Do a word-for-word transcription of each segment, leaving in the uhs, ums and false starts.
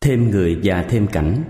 Thêm người và thêm cảnh.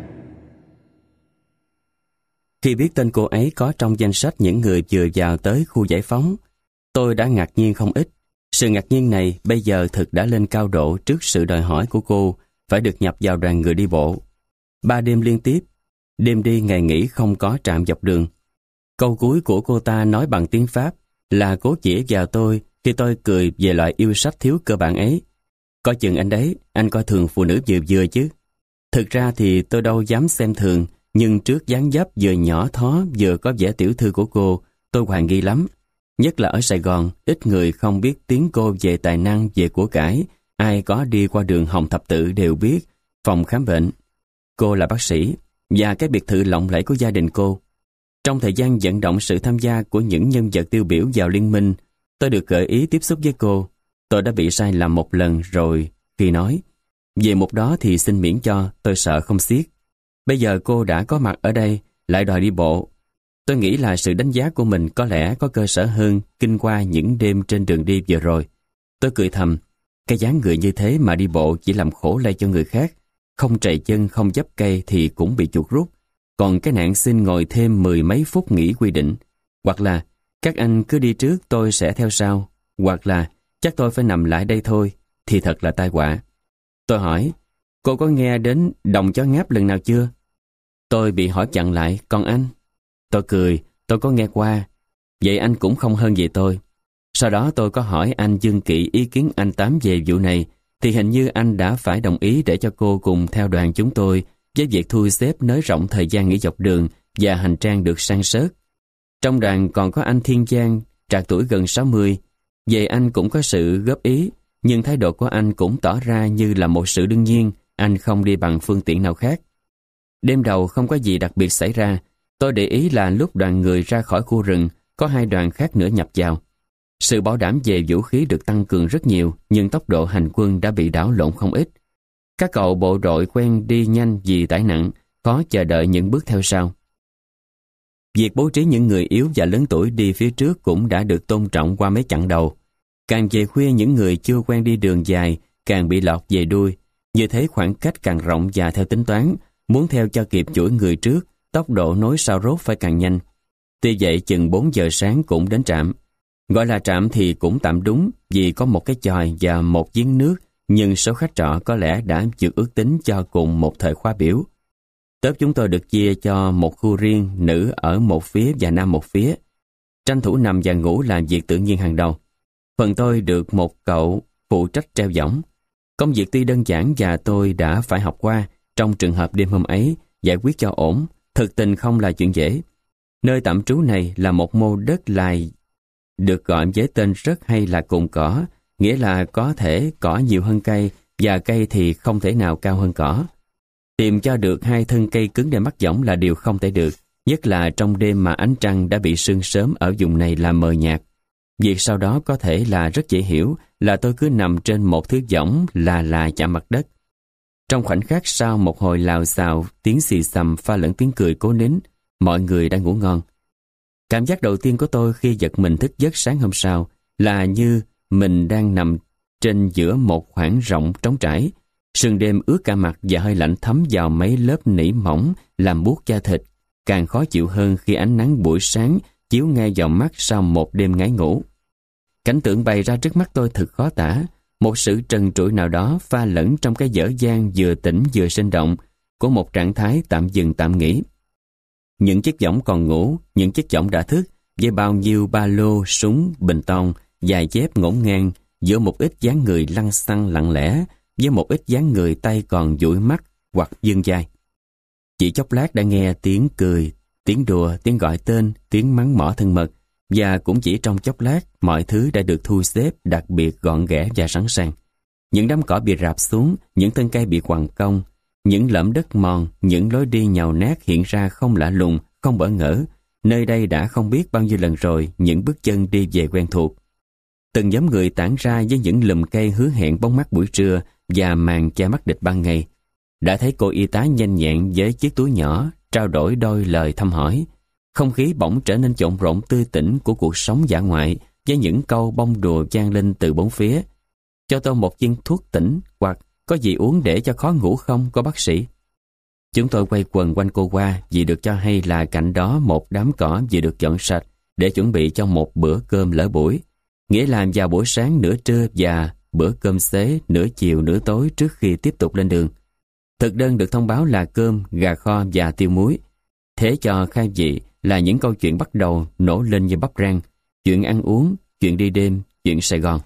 Khi biết tên cô ấy có trong danh sách những người vừa vào tới khu giải phóng, tôi đã ngạc nhiên không ít. Sự ngạc nhiên này bây giờ thực đã lên cao độ trước sự đòi hỏi của cô phải được nhập vào đoàn người đi bộ. Ba đêm liên tiếp, đêm đi ngày nghỉ không có trạm dọc đường. Câu cuối của cô ta nói bằng tiếng Pháp là cố chỉ vào tôi khi tôi cười về loại yêu sách thiếu cơ bản ấy. Coi chừng anh đấy, anh coi thường phụ nữ vừa vừa chứ. Thực ra thì tôi đâu dám xem thường, nhưng trước dáng dấp vừa nhỏ thó vừa có vẻ tiểu thư của cô, tôi hoài nghi lắm. Nhất là ở Sài Gòn, ít người không biết tiếng cô về tài năng, về của cải. Ai có đi qua đường Hồng Thập Tự đều biết phòng khám bệnh. Cô là bác sĩ, và cái biệt thự lộng lẫy của gia đình cô. Trong thời gian vận động sự tham gia của những nhân vật tiêu biểu vào liên minh, tôi được gợi ý tiếp xúc với cô. Tôi đã bị sai lầm một lần rồi khi nói. Về mục đó thì xin miễn cho, tôi sợ không xiết. Bây giờ cô đã có mặt ở đây, lại đòi đi bộ. Tôi nghĩ là sự đánh giá của mình có lẽ có cơ sở hơn kinh qua những đêm trên đường đi vừa rồi. Tôi cười thầm, cái dáng người như thế mà đi bộ chỉ làm khổ lây cho người khác. Không trầy chân, không dấp cây thì cũng bị chuột rút. Còn cái nạn xin ngồi thêm mười mấy phút nghỉ quy định. Hoặc là, các anh cứ đi trước tôi sẽ theo sau. Hoặc là, chắc tôi phải nằm lại đây thôi, thì thật là tai họa. Tôi hỏi, cô có nghe đến đồng chó ngáp lần nào chưa? Tôi bị hỏi chặn lại, còn anh? Tôi cười, tôi có nghe qua. Vậy anh cũng không hơn gì tôi. Sau đó tôi có hỏi anh Dương Kỵ ý kiến anh Tám về vụ này, thì hình như anh đã phải đồng ý để cho cô cùng theo đoàn chúng tôi với việc thu xếp nới rộng thời gian nghỉ dọc đường và hành trang được san sớt. Trong đoàn còn có anh Thiên Giang, trạc tuổi gần sáu mươi. Về anh cũng có sự góp ý, nhưng thái độ của anh cũng tỏ ra như là một sự đương nhiên, anh không đi bằng phương tiện nào khác. Đêm đầu không có gì đặc biệt xảy ra. Tôi để ý là lúc đoàn người ra khỏi khu rừng, có hai đoàn khác nữa nhập vào. Sự bảo đảm về vũ khí được tăng cường rất nhiều, nhưng tốc độ hành quân đã bị đảo lộn không ít. Các cậu bộ đội quen đi nhanh vì tải nặng, khó chờ đợi những bước theo sau. Việc bố trí những người yếu và lớn tuổi đi phía trước cũng đã được tôn trọng qua mấy chặng đầu. Càng về khuya những người chưa quen đi đường dài càng bị lọt về đuôi. Như thế khoảng cách càng rộng và theo tính toán, muốn theo cho kịp chuỗi người trước, tốc độ nối sau rốt phải càng nhanh. Tuy vậy chừng bốn giờ sáng cũng đến trạm. Gọi là trạm thì cũng tạm đúng vì có một cái chòi và một giếng nước, nhưng số khách trọ có lẽ đã vượt ước tính cho cùng một thời khóa biểu. Tớp chúng tôi được chia cho một khu riêng, nữ ở một phía và nam một phía. Tranh thủ nằm và ngủ là việc tự nhiên hàng đầu. Phần tôi được một cậu phụ trách treo võng. Công việc tuy đơn giản và tôi đã phải học qua, trong trường hợp đêm hôm ấy, giải quyết cho ổn, thực tình không là chuyện dễ. Nơi tạm trú này là một mô đất lài được gọi với tên rất hay là cồn cỏ, nghĩa là có thể cỏ nhiều hơn cây và cây thì không thể nào cao hơn cỏ. Tìm cho được hai thân cây cứng để mắc võng là điều không thể được, nhất là trong đêm mà ánh trăng đã bị sương sớm ở vùng này làm mờ nhạt. Việc sau đó có thể là rất dễ hiểu là tôi cứ nằm trên một thứ võng là là chạm mặt đất. Trong khoảnh khắc sau một hồi lào xào, tiếng xì xầm pha lẫn tiếng cười cố nín, mọi người đã ngủ ngon. Cảm giác đầu tiên của tôi khi giật mình thức giấc sáng hôm sau là như mình đang nằm trên giữa một khoảng rộng trống trải. Sương đêm ướt cả mặt và hơi lạnh thấm vào mấy lớp nỉ mỏng làm buốt da thịt, càng khó chịu hơn khi ánh nắng buổi sáng chiếu ngay vào mắt sau một đêm ngái ngủ. Cảnh tượng bày ra trước mắt tôi thật khó tả, một sự trần trụi nào đó pha lẫn trong cái dở dang vừa tỉnh vừa sinh động của một trạng thái tạm dừng tạm nghỉ. Những chiếc võng còn ngủ, những chiếc võng đã thức, với bao nhiêu ba lô, súng, bình tông, dài dép ngổn ngang, giữa một ít dáng người lăng xăng lặng lẽ, với một ít dáng người tay còn dụi mắt hoặc dương vai. Chỉ chốc lát đã nghe tiếng cười, tiếng đùa, tiếng gọi tên, tiếng mắng mỏ thân mật, và cũng chỉ trong chốc lát mọi thứ đã được thu xếp đặc biệt gọn ghẽ và sẵn sàng. Những đám cỏ bị rạp xuống, những thân cây bị quằn cong, những lẫm đất mòn, những lối đi nhàu nát hiện ra không lạ lùng, không bỡ ngỡ. Nơi đây đã không biết bao nhiêu lần rồi những bước chân đi về quen thuộc. Từng nhóm người tản ra với những lùm cây hứa hẹn bóng mát buổi trưa và màn che mắt địch ban ngày. Đã thấy cô y tá nhanh nhẹn với chiếc túi nhỏ, trao đổi đôi lời thăm hỏi. Không khí bỗng trở nên trộn rộn tươi tỉnh của cuộc sống dã ngoại với những câu bông đùa vang lên từ bốn phía. Cho tôi một viên thuốc tỉnh hoặc có gì uống để cho khó ngủ không, cô bác sĩ? Chúng tôi quay quần quanh cô qua vì được cho hay là cạnh đó một đám cỏ vừa được dọn sạch để chuẩn bị cho một bữa cơm lỡ buổi. Nghĩa là vào buổi sáng nửa trưa và bữa cơm xế nửa chiều nửa tối trước khi tiếp tục lên đường. Thực đơn được thông báo là cơm, gà kho và tiêu muối. Thế cho khai vị là những câu chuyện bắt đầu nổ lên như bắp rang, chuyện ăn uống, chuyện đi đêm, chuyện Sài Gòn.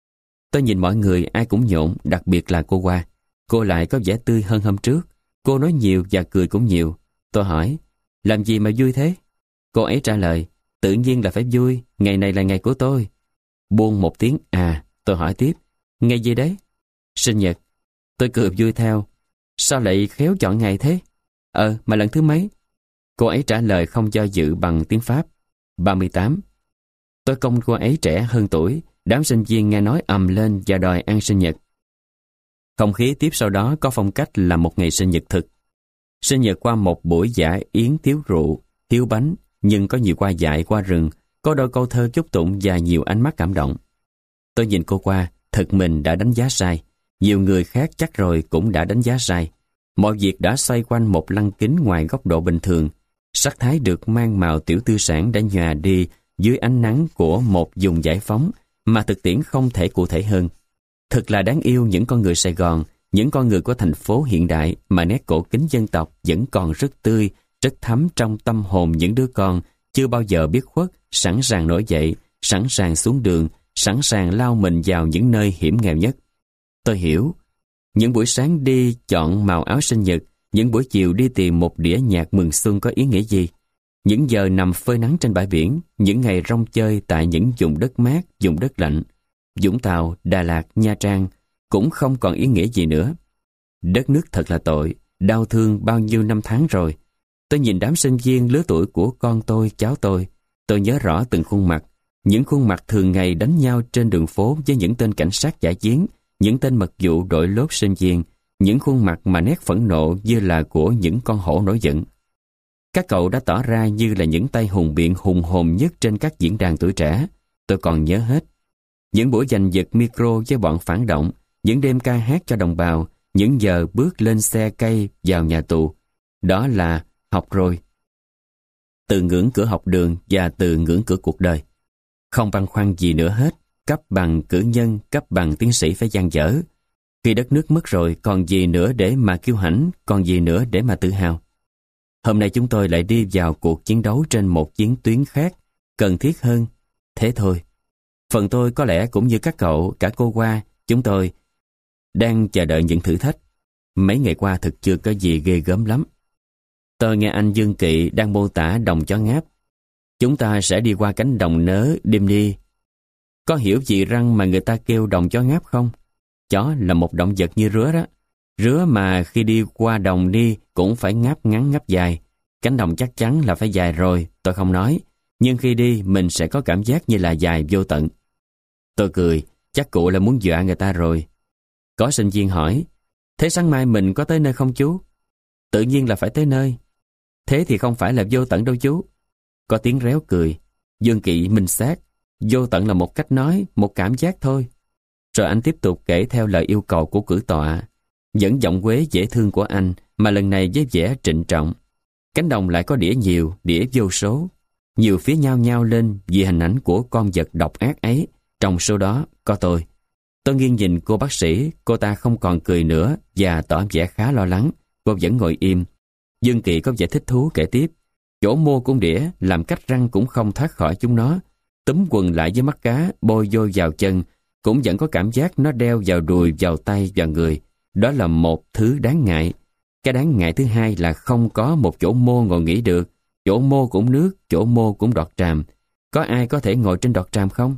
Tôi nhìn mọi người ai cũng nhộn, đặc biệt là cô Hoa. Cô lại có vẻ tươi hơn hôm trước. Cô nói nhiều và cười cũng nhiều. Tôi hỏi, làm gì mà vui thế? Cô ấy trả lời, tự nhiên là phải vui, ngày này là ngày của tôi. Buông một tiếng à, tôi hỏi tiếp, ngày gì đấy? Sinh nhật. Tôi cười vui theo. Sao lại khéo chọn ngày thế? Ờ, mà lần thứ mấy? Cô ấy trả lời không do dự bằng tiếng Pháp. ba mươi tám. Tôi công cô ấy trẻ hơn tuổi. Đám sinh viên nghe nói ầm lên và đòi ăn sinh nhật. Không khí tiếp sau đó có phong cách là một ngày sinh nhật thực. Sinh nhật qua một buổi dạ yến thiếu rượu, thiếu bánh, nhưng có nhiều hoa dại qua rừng, có đôi câu thơ chúc tụng và nhiều ánh mắt cảm động. Tôi nhìn cô qua, thật mình đã đánh giá sai. Nhiều người khác chắc rồi cũng đã đánh giá sai. Mọi việc đã xoay quanh một lăng kính ngoài góc độ bình thường. Sắc thái được mang màu tiểu tư sản đã nhòa đi dưới ánh nắng của một vùng giải phóng mà thực tiễn không thể cụ thể hơn. Thật là đáng yêu những con người Sài Gòn, những con người của thành phố hiện đại mà nét cổ kính dân tộc vẫn còn rất tươi, rất thấm trong tâm hồn những đứa con chưa bao giờ biết khuất, sẵn sàng nổi dậy, sẵn sàng xuống đường, sẵn sàng lao mình vào những nơi hiểm nghèo nhất. Tôi hiểu, những buổi sáng đi chọn màu áo sinh nhật, những buổi chiều đi tìm một đĩa nhạc mừng xuân có ý nghĩa gì. Những giờ nằm phơi nắng trên bãi biển, những ngày rong chơi tại những vùng đất mát, vùng đất lạnh, Vũng Tàu, Đà Lạt, Nha Trang cũng không còn ý nghĩa gì nữa. Đất nước thật là tội, đau thương bao nhiêu năm tháng rồi. Tôi nhìn đám sinh viên lứa tuổi của con tôi, cháu tôi. Tôi nhớ rõ từng khuôn mặt, những khuôn mặt thường ngày đánh nhau trên đường phố với những tên cảnh sát giải chiến, những tên mật vụ đội lốt sinh viên, những khuôn mặt mà nét phẫn nộ như là của những con hổ nổi giận. Các cậu đã tỏ ra như là những tay hùng biện hùng hồn nhất trên các diễn đàn tuổi trẻ. Tôi còn nhớ hết. Những buổi giành giật micro với bọn phản động, những đêm ca hát cho đồng bào, những giờ bước lên xe cây vào nhà tù. Đó là học rồi. Từ ngưỡng cửa học đường và từ ngưỡng cửa cuộc đời. Không băn khoăn gì nữa hết. Cấp bằng cử nhân, cấp bằng tiến sĩ phải dang dở. Khi đất nước mất rồi, còn gì nữa để mà kiêu hãnh, còn gì nữa để mà tự hào. Hôm nay chúng tôi lại đi vào cuộc chiến đấu trên một chiến tuyến khác, cần thiết hơn. Thế thôi. Phần tôi có lẽ cũng như các cậu, cả cô Hoa, chúng tôi đang chờ đợi những thử thách. Mấy ngày qua thực chưa có gì ghê gớm lắm. Tôi nghe anh Dương Kỵ đang mô tả đồng chó ngáp. Chúng ta sẽ đi qua cánh đồng nớ đêm đi. Có hiểu gì răng mà người ta kêu đồng chó ngáp không? Chó là một động vật như rứa đó. Rứa mà khi đi qua đồng đi cũng phải ngáp ngắn ngáp dài. Cánh đồng chắc chắn là phải dài rồi, tôi không nói. Nhưng khi đi mình sẽ có cảm giác như là dài vô tận. Tôi cười, chắc cụ là muốn dọa người ta rồi. Có sinh viên hỏi, thế sáng mai mình có tới nơi không chú? Tự nhiên là phải tới nơi. Thế thì không phải là vô tận đâu chú. Có tiếng réo cười. Dương Kỵ minh xác, vô tận là một cách nói, một cảm giác thôi. Rồi anh tiếp tục kể theo lời yêu cầu của cử tọa. Dẫn giọng quế dễ thương của anh, mà lần này với vẻ trịnh trọng. Cánh đồng lại có đĩa nhiều, đĩa vô số. Nhiều phía nhau nhau lên vì hình ảnh của con vật độc ác ấy. Trong số đó có tôi. Tôi nghiêng nhìn cô bác sĩ, cô ta không còn cười nữa và tỏ vẻ khá lo lắng. Cô vẫn ngồi im. Dương Kỵ có vẻ thích thú kể tiếp. Chỗ mô cung đĩa, làm cách răng cũng không thoát khỏi chúng nó. Túm quần lại với mắt cá, bôi vô vào chân, cũng vẫn có cảm giác nó đeo vào đùi, vào tay, vào người. Đó là một thứ đáng ngại. Cái đáng ngại thứ hai là không có một chỗ mô ngồi nghỉ được. Chỗ mô cũng nước, chỗ mô cũng đọt tràm. Có ai có thể ngồi trên đọt tràm không?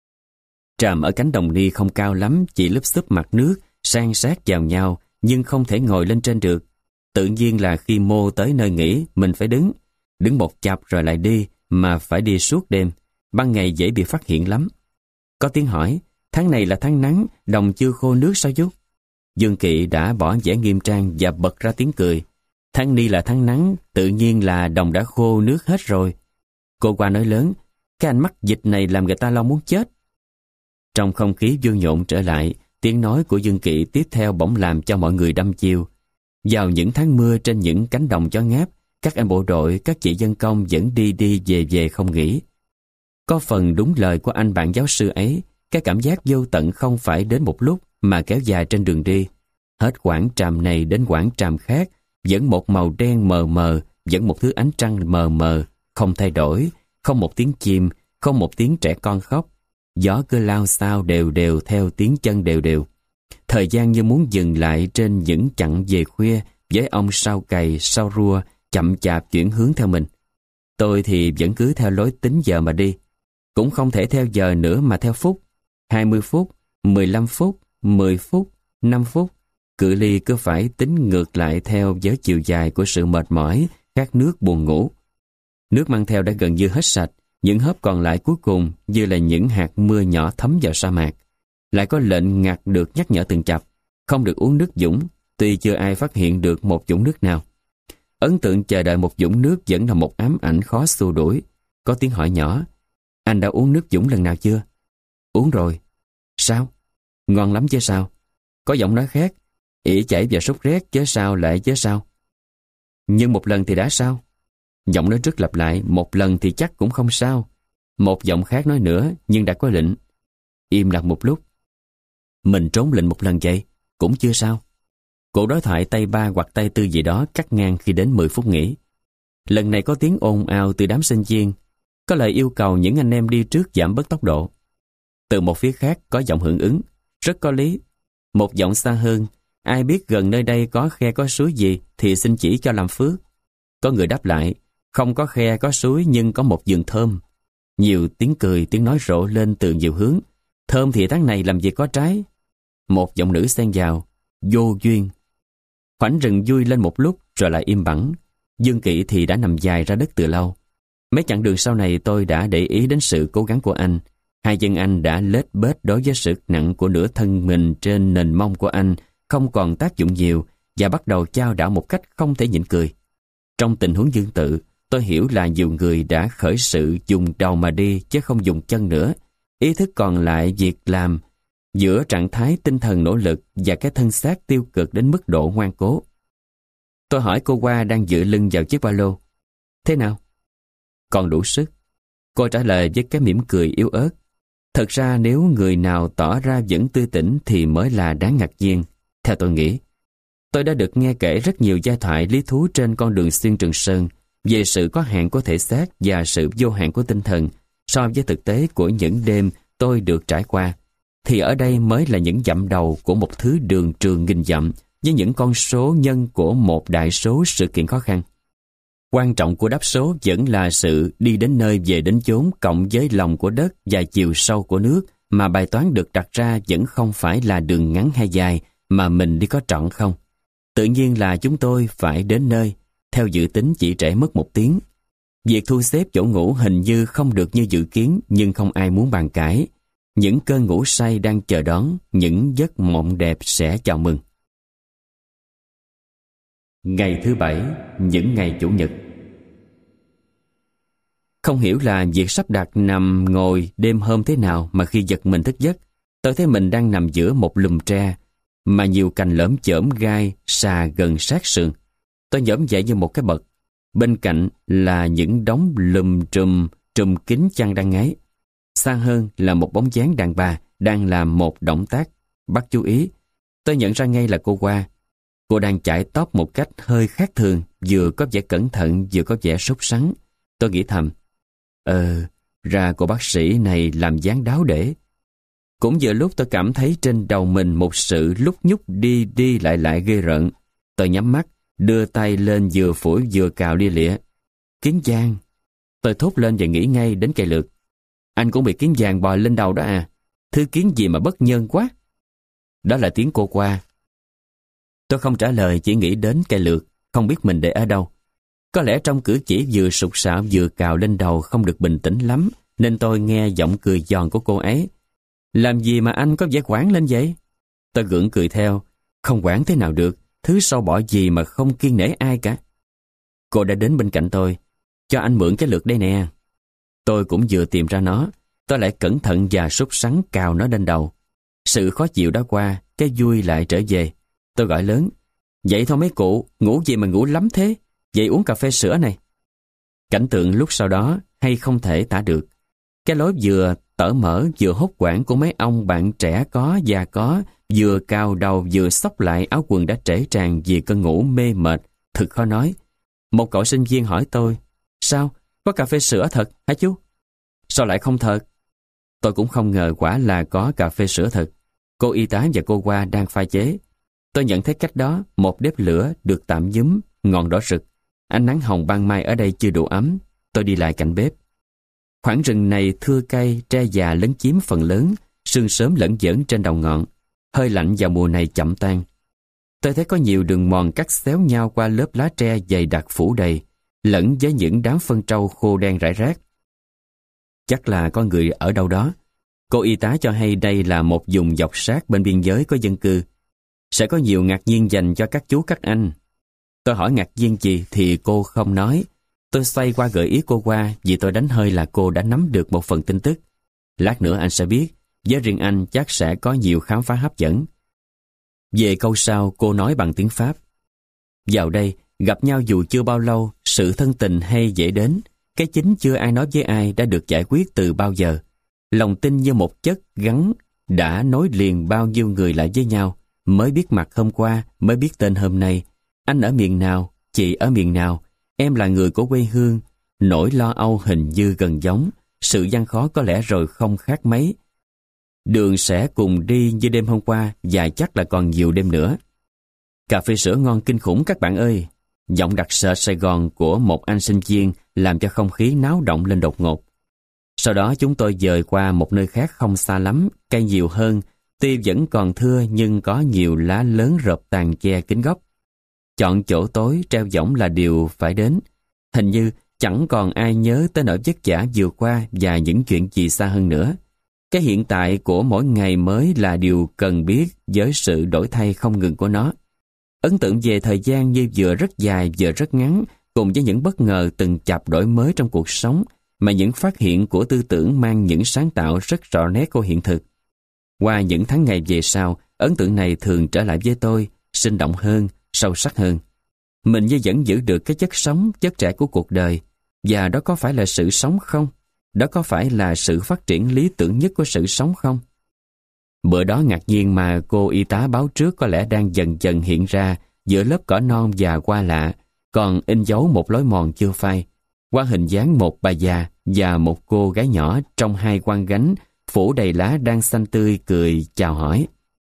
Tràm ở cánh đồng ni không cao lắm, chỉ lúp xúp mặt nước, san sát vào nhau, nhưng không thể ngồi lên trên được. Tự nhiên là khi mô tới nơi nghỉ, mình phải đứng. Đứng một chập rồi lại đi, mà phải đi suốt đêm. Ban ngày dễ bị phát hiện lắm. Có tiếng hỏi, tháng này là tháng nắng, đồng chưa khô nước sao chú? Dương Kỵ đã bỏ vẻ nghiêm trang và bật ra tiếng cười. Tháng ni là tháng nắng, tự nhiên là đồng đã khô nước hết rồi. Cô qua nói lớn, cái anh mắc dịch này làm người ta lo muốn chết. Trong không khí vui nhộn trở lại, Tiếng nói của Dương Kỵ tiếp theo bỗng làm cho mọi người đăm chiêu. Vào những tháng mưa trên những cánh đồng chó ngáp, các anh bộ đội, các chị dân công vẫn đi đi về về không nghỉ. Có phần đúng lời của anh bạn giáo sư ấy, cái cảm giác vô tận không phải đến một lúc mà kéo dài trên đường đi. Hết quãng tràm này đến quãng tràm khác, vẫn một màu đen mờ mờ, vẫn một thứ ánh trăng mờ mờ, không thay đổi, không một tiếng chim, không một tiếng trẻ con khóc. Gió cứ lao xao đều đều theo tiếng chân đều đều. Thời gian như muốn dừng lại trên những chặng về khuya với ông sao cày, sao rua, chậm chạp chuyển hướng theo mình. Tôi thì vẫn cứ theo lối tính giờ mà đi. Cũng không thể theo giờ nữa mà theo phút. hai mươi phút, mười lăm phút, mười phút, năm phút. Cự ly cứ phải tính ngược lại theo với chiều dài của sự mệt mỏi, khát nước buồn ngủ. Nước mang theo đã gần như hết sạch, những hớp còn lại cuối cùng như là những hạt mưa nhỏ thấm vào sa mạc. Lại có lệnh ngặt được nhắc nhở từng chập, không được uống nước dũng, tuy chưa ai phát hiện được một dũng nước nào. Ấn tượng chờ đợi một dũng nước vẫn là một ám ảnh khó xua đuổi. Có tiếng hỏi nhỏ, anh đã uống nước dũng lần nào chưa? Uống rồi. Sao? Ngon lắm chứ sao? Có giọng nói khác, ỉ chảy và sốt rét chứ sao lại chứ sao? Nhưng một lần thì đã sao? Giọng nói trước lặp lại, một lần thì chắc cũng không sao. Một giọng khác nói nữa, nhưng đã có lệnh. Im lặng một lúc. Mình trốn lệnh một lần vậy, cũng chưa sao. Cuộc đối thoại tay ba hoặc tay tư gì đó cắt ngang khi đến mười phút nghỉ. Lần này có tiếng ồn ào từ đám sinh viên, có lời yêu cầu những anh em đi trước giảm bớt tốc độ. Từ một phía khác có giọng hưởng ứng, rất có lý. Một giọng xa hơn, ai biết gần nơi đây có khe có suối gì thì xin chỉ cho làm phước. Có người đáp lại, không có khe có suối nhưng có một vườn thơm. Nhiều tiếng cười, tiếng nói rộ lên từ nhiều hướng. Thơm thì tháng này làm gì có trái. Một giọng nữ xen vào, vô duyên. Khoảnh rừng vui lên một lúc rồi lại im bẵng. Dương Kỵ thì đã nằm dài ra đất từ lâu. Mấy chặng đường sau này tôi đã để ý đến sự cố gắng của anh. Hai chân anh đã lết bết đối với sự nặng của nửa thân mình trên nền mông của anh, không còn tác dụng nhiều và bắt đầu chao đảo một cách không thể nhịn cười. Trong tình huống tương tự, tôi hiểu là nhiều người đã khởi sự dùng đầu mà đi chứ không dùng chân nữa. Ý thức còn lại việc làm giữa trạng thái tinh thần nỗ lực và cái thân xác tiêu cực đến mức độ ngoan cố. Tôi hỏi cô Hoa đang dựa lưng vào chiếc ba lô. Thế nào? Còn đủ sức. Cô trả lời với cái mỉm cười yếu ớt. Thật ra nếu người nào tỏ ra vẫn tươi tỉnh thì mới là đáng ngạc nhiên, theo tôi nghĩ. Tôi đã được nghe kể rất nhiều giai thoại lý thú trên con đường xuyên Trường Sơn về sự có hạn của thể xác và sự vô hạn của tinh thần so với thực tế của những đêm tôi được trải qua. Thì ở đây mới là những dặm đầu của một thứ đường trường nghìn dặm với những con số nhân của một đại số sự kiện khó khăn. Quan trọng của đáp số vẫn là sự đi đến nơi về đến chốn cộng với lòng của đất và chiều sâu của nước, mà bài toán được đặt ra vẫn không phải là đường ngắn hay dài mà mình đi có trọn không. Tự nhiên là chúng tôi phải đến nơi, theo dự tính chỉ trễ mất một tiếng. Việc thu xếp chỗ ngủ hình như không được như dự kiến, nhưng không ai muốn bàn cãi. Những cơn ngủ say đang chờ đón, những giấc mộng đẹp sẽ chào mừng. Ngày thứ bảy, những ngày chủ nhật. Không hiểu là việc sắp đặt nằm ngồi đêm hôm thế nào mà khi giật mình thức giấc, tôi thấy mình đang nằm giữa một lùm tre mà nhiều cành lởm chởm gai xà gần sát sườn. Tôi nhổm dậy như một cái bậc. Bên cạnh là những đống lùm trùm trùm kín chăn đang ngáy. Xa hơn là một bóng dáng đàn bà đang làm một động tác bắt chú ý. Tôi nhận ra ngay là cô Hoa. Cô đang chải tóc một cách hơi khác thường, vừa có vẻ cẩn thận vừa có vẻ sốt sắng. Tôi nghĩ thầm, Ờ, ra cô bác sĩ này làm dáng đáo để. Cũng vừa lúc tôi cảm thấy trên đầu mình một sự lúc nhúc đi đi lại lại ghê rợn. Tôi nhắm mắt, đưa tay lên vừa phủi vừa cào lia lịa. Kiến giang. Tôi thốt lên và nghĩ ngay đến cây lược. Anh cũng bị kiến giang bò lên đầu đó à? Thứ kiến gì mà bất nhân quá. Đó là tiếng cô Hoa. Tôi không trả lời, chỉ nghĩ đến cây lược, không biết mình để ở đâu. Có lẽ trong cử chỉ vừa sục sạo vừa cào lên đầu không được bình tĩnh lắm, nên tôi nghe giọng cười giòn của cô ấy. Làm gì mà anh có vẻ quảng lên vậy? Tôi gượng cười theo. Không quảng thế nào được, thứ sâu bọ gì mà không kiêng nể ai cả. Cô đã đến bên cạnh tôi. Cho anh mượn cái lược đây nè. Tôi cũng vừa tìm ra nó. Tôi lại cẩn thận và sốt sắng cào nó lên đầu. Sự khó chịu đã qua, cái vui lại trở về. Tôi gọi lớn: "Dậy thôi mấy cụ, ngủ gì mà ngủ lắm thế? Dậy uống cà phê sữa này." Cảnh tượng lúc sau đó hay không thể tả được. Cái lối vừa tở mở vừa hốt hoảng của mấy ông bạn trẻ có già có, vừa cào đầu vừa xốc lại áo quần đã trễ tràn vì cơn ngủ mê mệt, thật khó nói. Một cậu sinh viên hỏi tôi: "Sao? Có cà phê sữa thật hả chú?" "Sao lại không thật?" Tôi cũng không ngờ quả là có cà phê sữa thật. Cô y tá và cô Hoa đang pha chế. Tôi nhận thấy cách đó, một bếp lửa được tạm nhúm, ngọn đỏ rực. Ánh nắng hồng ban mai ở đây chưa đủ ấm. Tôi đi lại cạnh bếp. Khoảng rừng này thưa cây, tre già lấn chiếm phần lớn, sương sớm lẫn giỡn trên đầu ngọn. Hơi lạnh vào mùa này chậm tan. Tôi thấy có nhiều đường mòn cắt xéo nhau qua lớp lá tre dày đặc phủ đầy, lẫn với những đám phân trâu khô đen rải rác. Chắc là có người ở đâu đó. Cô y tá cho hay đây là một vùng dọc sát bên biên giới có dân cư. Sẽ có nhiều ngạc nhiên dành cho các chú các anh. Tôi hỏi ngạc nhiên gì thì cô không nói. Tôi xoay qua gợi ý cô qua vì tôi đánh hơi là cô đã nắm được một phần tin tức. Lát nữa anh sẽ biết, với riêng anh chắc sẽ có nhiều khám phá hấp dẫn. Về câu sau cô nói bằng tiếng Pháp: "Vào đây, gặp nhau dù chưa bao lâu, sự thân tình hay dễ đến. Cái chính chưa ai nói với ai đã được giải quyết từ bao giờ. Lòng tin như một chất gắn đã nối liền bao nhiêu người lại với nhau. Mới biết mặt hôm qua, mới biết tên hôm nay. Anh ở miền nào, chị ở miền nào, em là người của quê hương. Nỗi lo âu hình như gần giống, sự gian khó có lẽ rồi không khác mấy. Đường sẽ cùng đi như đêm hôm qua, và chắc là còn nhiều đêm nữa. Cà phê sữa ngon kinh khủng các bạn ơi." Giọng đặc sệt Sài Gòn của một anh sinh viên làm cho không khí náo động lên đột ngột. Sau đó chúng tôi dời qua một nơi khác không xa lắm, cây nhiều hơn, tuy vẫn còn thưa nhưng có nhiều lá lớn rợp tàn che kín gốc. Chọn chỗ tối treo võng là điều phải đến. Hình như chẳng còn ai nhớ tới nỗi vất vả vừa qua và những chuyện gì xa hơn nữa. Cái hiện tại của mỗi ngày mới là điều cần biết với sự đổi thay không ngừng của nó. Ấn tượng về thời gian như vừa rất dài vừa rất ngắn, cùng với những bất ngờ từng chập đổi mới trong cuộc sống, mà những phát hiện của tư tưởng mang những sáng tạo rất rõ nét của hiện thực. Qua những tháng ngày về sau, ấn tượng này thường trở lại với tôi, sinh động hơn, sâu sắc hơn. Mình như vẫn giữ được cái chất sống, chất trẻ của cuộc đời. Và đó có phải là sự sống không? Đó có phải là sự phát triển lý tưởng nhất của sự sống không? Bữa đó ngạc nhiên mà cô y tá báo trước có lẽ đang dần dần hiện ra giữa lớp cỏ non và hoa lạ, còn in dấu một lối mòn chưa phai. Qua hình dáng một bà già và một cô gái nhỏ trong hai quang gánh phủ đầy lá đang xanh tươi cười chào hỏi.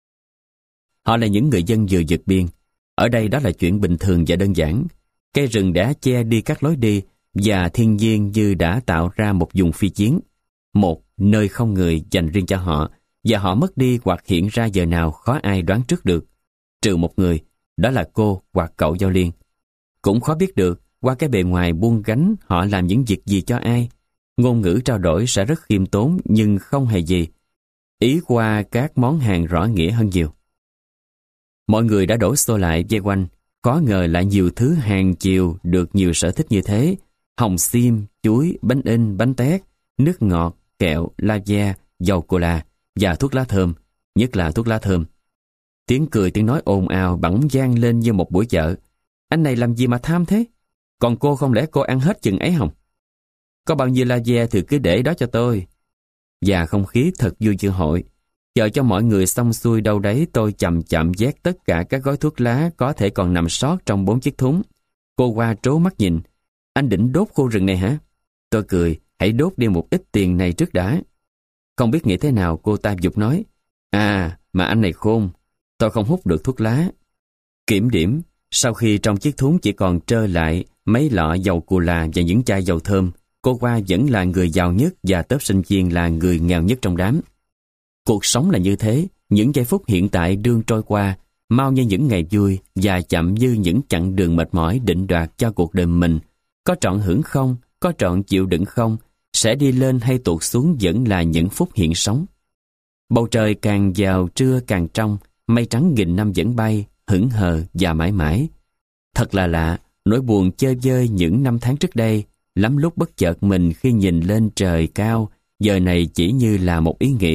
Họ là những người dân vừa vượt biên. Ở đây đó là chuyện bình thường và đơn giản. Cây rừng đã che đi các lối đi và thiên nhiên như đã tạo ra một vùng phi chiến. Một nơi không người dành riêng cho họ, và họ mất đi hoặc hiện ra giờ nào khó ai đoán trước được. Trừ một người, đó là cô hoặc cậu Giao Liên. Cũng khó biết được qua cái bề ngoài buông gánh họ làm những việc gì cho ai. Ngôn ngữ trao đổi sẽ rất khiêm tốn nhưng không hề gì. Ý qua các món hàng rõ nghĩa hơn nhiều. Mọi người đã đổ xô lại vây quanh. Có ngờ lại nhiều thứ hàng chiều được nhiều sở thích như thế. Hồng xiêm, chuối, bánh in, bánh tét, nước ngọt, kẹo, la da, dầu cola và thuốc lá thơm, nhất là thuốc lá thơm. Tiếng cười tiếng nói ồn ào bỗng vang lên như một buổi chợ. Anh này làm gì mà tham thế? Còn cô không lẽ cô ăn hết chừng ấy không? Có bao nhiêu la da thì cứ để đó cho tôi. Và không khí thật vui như hội. Chờ cho mọi người xong xuôi đâu đấy, tôi chậm chậm vét tất cả các gói thuốc lá có thể còn nằm sót trong bốn chiếc thúng. Cô qua trố mắt nhìn. Anh định đốt khu rừng này hả? Tôi cười, hãy đốt đi một ít tiền này trước đã. Không biết nghĩ thế nào, cô ta giục nói. À, mà anh này khôn, tôi không hút được thuốc lá. Kiểm điểm, sau khi trong chiếc thúng chỉ còn trơ lại mấy lọ dầu cola và những chai dầu thơm, cô qua vẫn là người giàu nhất và tớp sinh viên là người nghèo nhất trong đám. Cuộc sống là như thế, những giây phút hiện tại đương trôi qua, mau như những ngày vui và chậm như những chặng đường mệt mỏi định đoạt cho cuộc đời mình. Có trọn hưởng không, có trọn chịu đựng không, sẽ đi lên hay tụt xuống vẫn là những phút hiện sống. Bầu trời càng vào trưa càng trong, mây trắng nghìn năm vẫn bay, hững hờ và mãi mãi. Thật là lạ, nỗi buồn chơi vơi những năm tháng trước đây, lắm lúc bất chợt mình khi nhìn lên trời cao, giờ này chỉ như là một ý nghĩ,